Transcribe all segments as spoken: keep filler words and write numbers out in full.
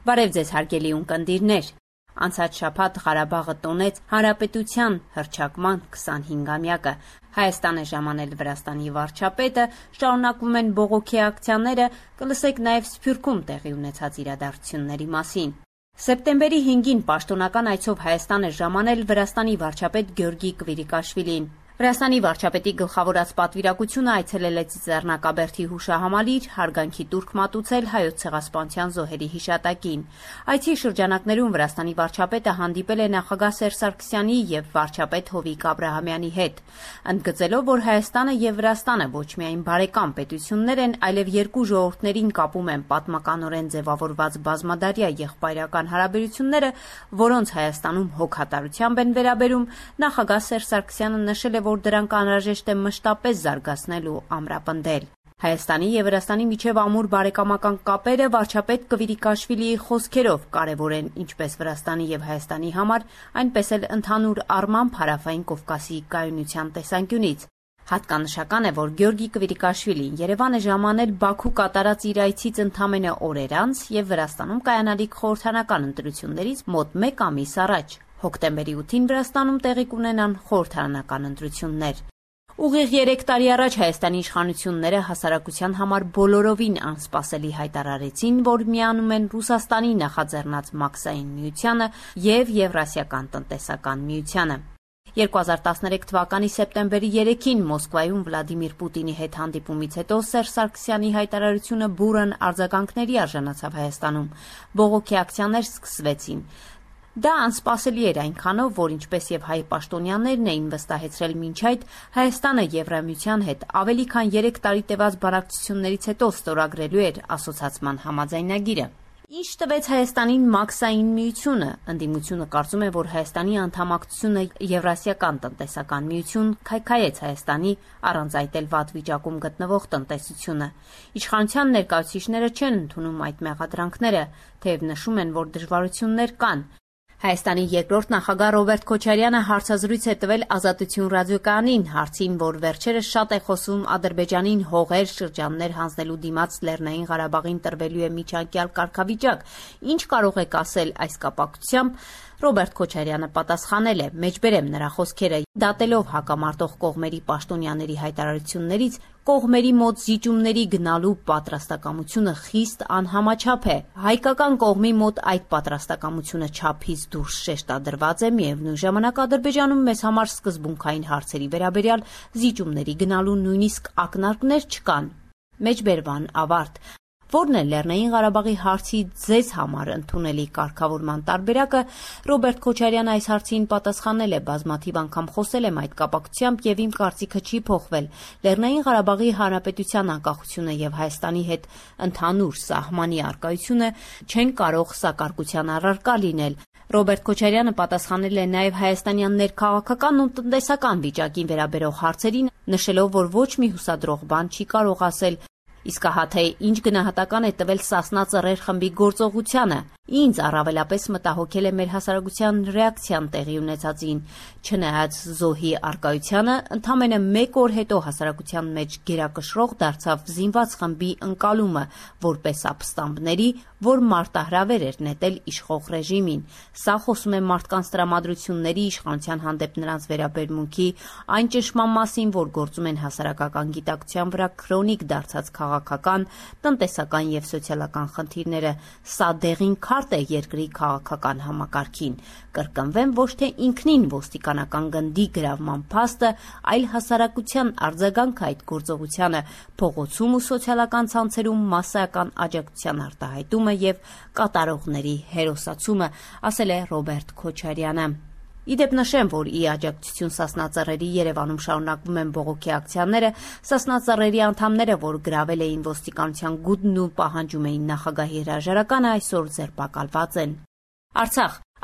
Բարև ձեզ հարգելի ունկնդիրներ։ Անցած շաբաթ Ղարաբաղը տոնեց հանրապետության հռչակման քսանհինգամյակը։ Հայաստան է ժամանել Վրաստանի վարչապետը, շարունակվում են բողոքի ակցիաները, կլսեք նաև Սփյուռքում տեղի ունեցած իրադարձությունների մասին։ Սեպտեմբերի հինգին պաշտոնական այցով Հայաստան է ժամանել Վրաստանի վարչապետ Գյորգի Կվիրիկաշվիլին։ Վրաստանի վարչապետի գլխավորած պատվիրակությունը այցելել է Ծիծեռնակաբերդի հուշահամալիր, հարգանքի տուրք մատուցել Հայոց ցեղասպանության զոհերի հիշատակին։ Այցի շրջանակներում Վրաստանի վարչապետը հանդիպել է նախագահ Սերժ Սարգսյանի և վարչապետ Հովիկ Աբրահամյանի հետ, ընդգծելով, որ Հայաստանը և Վրաստանը ոչ միայն բարեկամ պետություններ են, այլև երկու ժողովուրդներին կապում են պատմականորեն ձևավորված բազմադարյա եղբայրական հարաբերությունները, որոնց Հայաստանում հոգատարությամբ են վերաբերում, նախագահ Սերժ Սարգսյանը նշել է, որ դրանք անհրաժեշտ է մշտապես զարգացնել ու ամրապնդել։ Հայաստանի և Վրաստանի միջև ամուր բարեկամական կապերը վարչապետ Կվիրիկաշվիլիի խոսքերով կարևոր են ինչպես Վրաստանի և Հայաստանի համար, այնպես էլ ընդհանուր առմամբ Հարավային Կովկասի կայունության տեսանկյունից։ Հատկանշական է, որ Գյորգի Կվիրիկաշվիլին Երևան է ժամանել Բաքու կատարած իր այցից ընդամենը օրեր անց և Վրաստանում կայանալիք խորհրդարանական ընտրություններից մոտ մեկ ամիս առաջ։ Հոկտեմբերի ութին Վրաստանում տեղի կունենան խորհրդարանական ընտրություններ։ Ուղիղ երեք տարի առաջ Հայաստանի իշխանությունները հասարակության համար բոլորովին անսպասելի հայտարարեցին, որ միանում են Ռուսաստանի նախաձեռնած Մաքսային միությանը և Եվրասիական տնտեսական միությանը։ երկու հազար տասներեք թվականի սեպտեմբերի երեքին Մոսկվայում Վլադիմիր Պուտինի հետ հանդիպումից հետո Սերժ Սարգսյանի հայտարարությունը բուռն արձագանքների արժանացավ Հայաստանում։ Բողոքի ակցիաներ սկսվեցին։ Դա անսպասելի էր այնքանով, որ ինչպես եւ հայ պաշտոնյաներն էին վստահեցրել մինչ այդ, Հայաստանը Եվրամիության հետ ավելի քան երեք տարի տևած բանակցություններից հետո ստորագրելու էր ասոցացման համաձայնագիրը։ Ինչ տվեց Հայաստանին Մաքսային միությունը։ Ընդդիմությունը կարծում է, որ Հայաստանի անդամակցությունը Եվրասիական տնտեսական միություն քայքայեց Հայաստանի առանց այդ էլ վատ վիճակում գտնվող տնտեսությունը։ Իշխանության ներկայացուցիչները չեն ընդունում այդ մեղադրանքները, թեև նշում են, որ դժվարություններ կան։ Հայաստանի երկրորդ նախագահ Ռոբերտ Քոչարյանը հարցազրույց է տվել Ազատություն ռադիոկայանին, հարցին, որ վերջերս շատ է խոսում Ադրբեջանին հողեր, շրջաններ հանձնելու դիմաց Լեռնային Ղարաբաղին տրվելու է միջանկյալ կարգավիճակ։ Ինչ կարող եք ասել այս կապակցությամբ։ Ռոբերտ Քոչարյանը պատասխանել է. մեջբերեմ նրա խոսքերը, դատելով հակամարտող կողմերի պաշտոնյաների հայտարարություններից, կողմերի մոտ զիջումների գնալու պատրաստակամությունը խիստ անհամաչափ է։ Հայկական կողմի մոտ այդ պատրաստակամությունը չափից դուրս շեշտադրված է, միևնույն ժամանակ Ադրբեջանում մեզ համար սկզբունքային հարցերի վերաբերյալ զիջումների գնալու նույնիսկ ակնարկներ չկան։ Մեջբերման ավարտ։ Որն է Լեռնային Ղարաբաղի հարցի ձեզ համար ընդունելի կարգավորման տարբերակը, Ռոբերտ Քոչարյանը այս հարցին պատասխանել է, բազմաթիվ անգամ խոսել եմ այդ կապակցությամբ և իմ կարծիքը չի փոխվել։ Լեռնային Ղարաբաղի Հանրապետության անկախությունը և Հայաստանի հետ ընդհանուր սահմանի առկայությունը չեն կարող սակարկության առարկա լինել։ Ռոբերտ Քոչարյանը պատասխանել է նաև հայաստանյան ներքաղաքական ու տնտեսական վիճակին վերաբերող հարցերին, նշելով, որ ոչ մի հուսադրող բան չի կարող ասել։ Իսկ ահա թե ինչ գնահատական է տվել Սասնա Ծռեր խմբի գործողությանը։ Ինձ առավելապես մտահոգել է մեր հասարակության ռեակցիան տեղի ունեցածին։ Չնայած զոհի առկայությանը, ընդամենը մեկ օր հետո հասարակության մեջ գերակշռող դարձավ զինված խմբի ընկալումը որպես ապստամբների, որ մարտահրավեր էր նետել իշխող ռեժիմին։ Սա խոսում է մարդկանց տրամադրությունների, իշխանության հանդեպ նրանց վերաբերմունքի, այն ճնշման մասին, որ գործում են հասարակական գիտակցության վրա քրոնիկ դարձած քաղաքական, տնտեսական և սոցիալական խնդիրները։ Սա դեղին քարտ է երկրի քաղաքական համակարգին։ Կրկնվեմ, ոչ թե ինքնին ոստիկանական գնդի գրավման փաստը, այլ հասարակության արձագանքը այդ գործողությանը, փողոցում ու սոցիալական ցանցերում մասսայական աջակցության արտահայտումը և կատարողների հերոսացումը, ասել է Ռոբերտ Քոչարյանը։ Իդեպ նշեմ, որ ի աջակցություն Սասնա Ծռերի Երևանում շարունակվում են բողոքի ակցիաները, Սասնա Ծռերի անդամները, որ գրավել էին ոստիկանության գունդն ու պահանջում էին նախագահի հրաժարականը, այսօր ձերբակալված են։ Արցախ։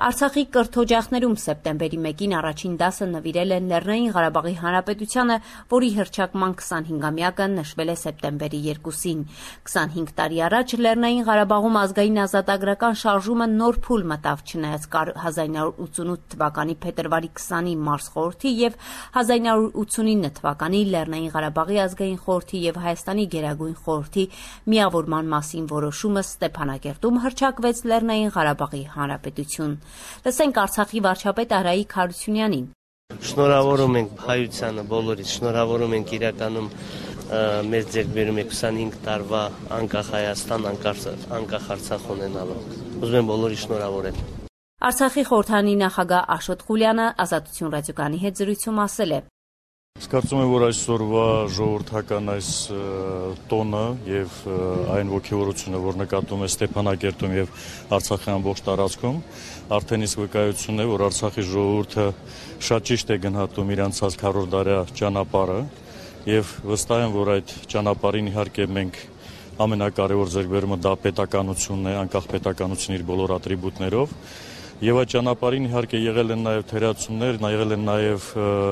Արցախի կրթօջախներում սեպտեմբերի մեկին առաջին դասը նվիրել են Լեռնային Ղարաբաղի Հանրապետությանը, որի հռչակման քսանհինգամյակը նշվել է սեպտեմբերի երկուսին։ քսանհինգ տարի առաջ Լեռնային Ղարաբաղում ազգային ազատագրական շարժումը նոր փուլ մտավ, չնայած կար հազար նոր ութսունութ թվականի փետրվարի քսանի Մարս խորհրդի եւ հազար նոր ութսունինը թվականի Լեռնային Ղարաբաղի ազգային խորհրդի եւ Հայաստանի Գերագույն խորհրդի միավորման մասին որոշումը Ստեփանակերտում հռչակվեց Լեռնային Ղարաբաղի Հանրապետություն։ Լսենք Արցախի վարչապետ Արայիկ Հարությունյանին։ Շնորհավորում ենք հայությանը բոլորից, շնորհավորում ենք իրականում մեր ձեռքբերում է քսանհինգ տարվա անկախ Հայաստան, անկախ Արցախ ունենալով։ Ուզում եմ բոլորի շնորհավորել։ Արցախի խորհրդանի նախագահ Աշոտ Խուլյանը Ազատություն ռադիոկայանի հետ զրույցում ասել է. Կարծում եմ, որ այսօրվա ժողովրդական այս տոնը եւ այն ոգևորությունը, որ նկատում է Ստեփանակերտում եւ Արցախի ամբողջ տարածքում, արդեն իսկ վկայություն է, որ Արցախի ժողովուրդը շատ ճիշտ է գնահատում իր անցած քառորդ դարյա ճանապարհը եւ վստահ եմ, որ այդ ճանապարհին իհարկե մենք ամենակարևոր ձեռքբերումը դա պետականությունն է, անկախ պետականություն իր բոլոր ատրիբուտներով։ Եվ այդ ճանապարհին իհարկե եղել են նաև թերացումներ, եղել են նաև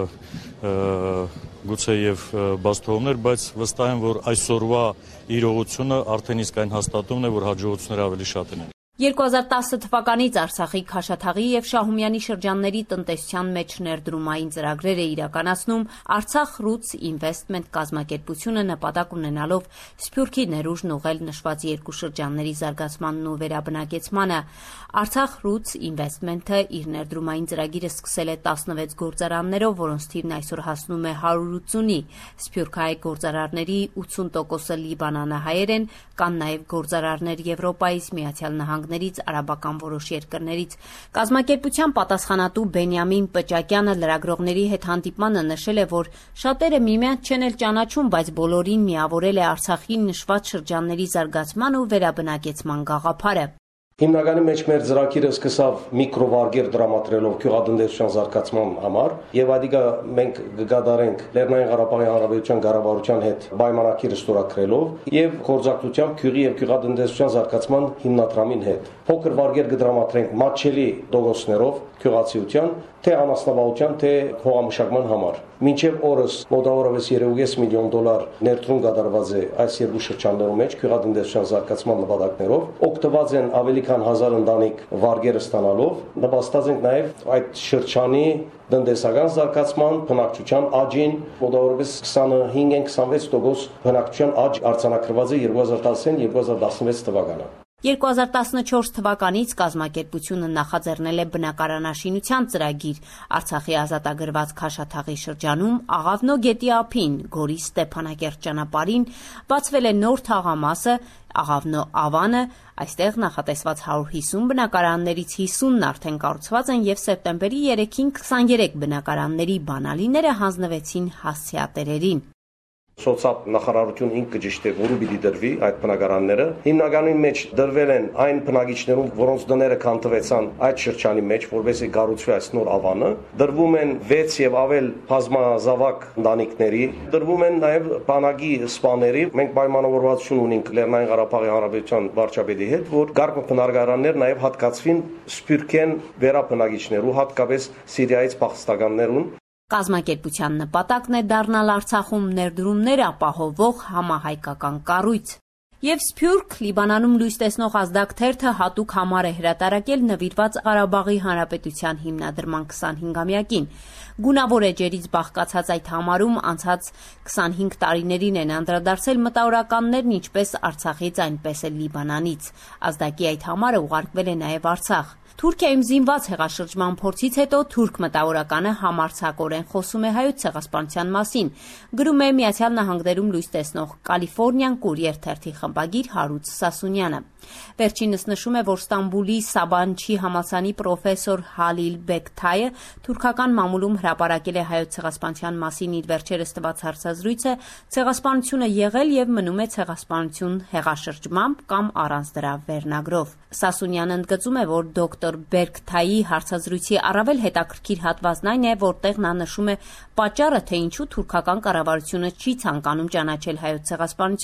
գուցե եւ բացթողումներ, բայց վստահ եմ, որ այսօրվա իրողությունը արդեն իսկ այն հաստատումն է, որ հաջողությունները ավելի շատ են։ երկու հազար տասը թվականից Արցախի Քաշաթաղի եւ Շահումյանի շրջանների տնտեսության մեջ ներդրումային ծրագրեր է իրականացնում Արցախ Roots Investment կազմակերպությունը նպատակ ունենալով Սփյուռքի ներուժն ուղղել նշված երկու շրջանների զարգացմանն ու վերաբնակեցմանը։ Արցախ Roots Investment-ը իր ներդրումային ծրագիրը սկսել է տասնվեց գործարաններով, որոնց թիվն այսօր հասնում է հարյուր ութսունի։ Սփյուռքահայ գործարարների ութսուն տոկոսը լիբանանահայեր են, կան նաև գործարարներ Եվրոպայից, Միացյալ Նահանգներից, արաբական որոշ երկրներից։ Կազմակերպության պատասխանատու Բենյամին Պճակյանը լրագրողների հետ հանդիպմանը նշել է, որ շատերը միմյանց չեն էլ ճանաչում, բայց բոլորին միավորել է Արցախի նշված շրջանների զարգացման ու վերաբնակեցման գաղափարը։ Հիմնականի մեջ մեր ծրագիրը սկսավ միկրովարգեր դրամատրելով գյուղատնտեսության զարգացման համար եւ այդիկա մենք կգադարենք Լեռնային Ղարաբաղի Հանրապետության կառավարության հետ պայմանագիր ստորագրելով եւ գործակցությամբ գյուղի եւ գյուղատնտեսության զարգացման հիմնադրամին հետ։ Փոքր վարգեր կդրամատրենք մատչելի դոգոսներով գյուղացիության, թե անասնապահության, թե հողամշակման համար։ Մինչև օրս մոտավորապես երեք միլիոն դոլար ներդրում կատարված է այս երկու շրջաններում մեջ գյուղատնտեսության զարգացման նպատակներով։ Օգտված են ավելի քան հազար ընտանիք վարգերը ստանալով, նպաստած ենք նաև այդ շրջանի տնտեսական զարգացման, բնակչության աճին, մոտավորապես քսանհինգ քսանվեց տոկոս բնակչության աճ արձանագրված է երկու հազար տասնինը երկու հազար տասնվեց թվականը։ երկու հազար տասնչորս թվականից կազմակերպությունը նախաձեռնել է բնակարանաշինության ծրագիր Արցախի ազատագրված Քաշաթաղի շրջանում Աղավնո գետի ափին Գորի Ստեփանակերտ ճանապարհին բացվել է նոր թաղամասը Աղավնո Ավանը, այստեղ նախատեսված հարյուր հիսուն բնակարաններից հիսունն արդեն կառուցված են եւ սեպտեմբերի երեքին քսաներեք բնակարանների բանալիները հանձնվեցին հասցեատերերին։ Սոցիալ նախարարությունը ինքը ճիշտ է, որը պիտի դրվի այդ բնակարանները։ Հիմնականին մեջ դրվել են այն բնակիչներում, որոնց դները կանտվեցան այդ շրջանի մեջ, որովհետեւ կառուցվի այս նոր ավանը։ Դրվում են վեց եւ ավել բազմազավակ ընտանիքների, դրվում են նաեւ բանակի սպաների։ Մենք պայմանավորվածություն ունենք Լեռնային Ղարաբաղի Հանրապետության վարչապետի հետ, որ գարկ բնակարաններ նաեւ հատկացվին սփյուռքեն վերաբնակիչներու, հատկապես Սիրիայից փախստականներուն։ Կազմակերպության նպատակն է դառնալ Արցախում ներդրումներ ապահովող համահայկական կառույց։ Եվ Սփյուռք Լիբանանում լույս տեսնող ազդակ թերթը հատուկ համար է հրատարակել նվիրված Ղարաբաղի Հանրապետության հիմնադրման քսանհինգամյակին։ Գունավոր էջերից բաղկացած այդ համարում անցած քսանհինգ տարիներին են անդրադարձել մտավորականներն ինչպես Արցախից, այնպես էլ Լիբանանից։ Ազդակի այդ համարը ուղարկվել է նաև Արցախ։ Թուրքիայում զինված հեղաշրջման փորձից հետո թուրք մտավորականը համարձակորեն խոսում է հայոց ցեղասպանության մասին, գրում է Միացյալ Նահանգներում լույս տեսնող Կալիֆոռնիան Կուրիեր թերթի խմբագիր Հարութ Սասունյանը։ Վերջինս նշում է, որ Ստամբուլի Սաբանչի համալսարանի պրոֆեսոր Հալիլ Բեկթայը թուրքական մամուլում հրապարակել է հայոց ցեղասպանության մասին իր վերջերս տված հարցազրույցը, ցեղասպանությունը եղել եւ մնում է ցեղասպանություն հեղաշրջմամբ կամ առանց դրա վերնագրով։ Սասունյանը ընդգծում է, որ դոկտոր Բերգթայի հարցազրույցի առավել հետաքրքիր հատվածն այն է, որտեղ նա նշում է պատճառը, թե ինչու թուրքական կառավարությունը չի ցանկանում ճանաչել հայոց ցեղասպանությունը։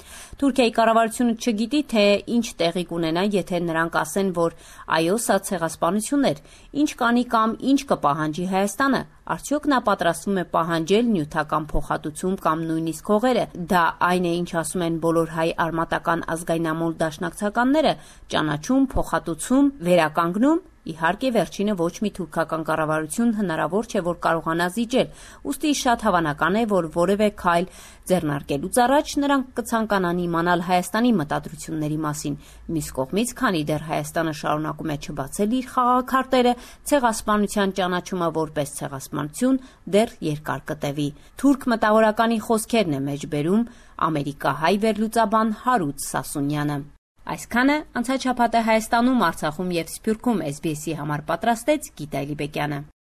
Թուրքիայի կառավարությունը չգիտի, թե ինչ տեղի կունենա, եթե նրանք ասեն, որ այո, սա ցեղասպանություն էր, ինչ կանի կամ ինչ կպահանջի Հայաստանը, արդյոք նա պատրաստվում է պահանջել նյութական փոխհատուցում կամ նույնիսկ հողերը, դա այն է, ինչ ասում են բոլոր հայ արմատական ազգայնամոլ դաշնակցականները, ճանաչում, փոխհատուցում, վերականգնում։ Իհարկե, վերջինը ոչ մի թուրքական կառավարություն հնարավոր չէ, որ կարողանա զիջել, ուստի շատ հավանական է, որ որևէ քայլ ձեռնարկելուց առաջ նրանք կցանկանան իմանալ Հայաստանի մտադրությունների մասին։ Մյուս կողմից, քանի դեռ Հայաստանը շարունակում է չբացել իր խաղաքարտերը, ցեղասպանության ճանաչումը որպես ցեղասպանություն դեռ երկար կտևի։ Թուրք մտավորականի խոսքերն է մեջբերում ամերիկահայ վերլուծաբան Հարութ Սասունյանը։ Այսքանը անցած շաբաթը Հայաստանում, Արցախում և Սփյուռքում էս բի էսի համար պատրաստեց Գիտա Էլիբեկյանը։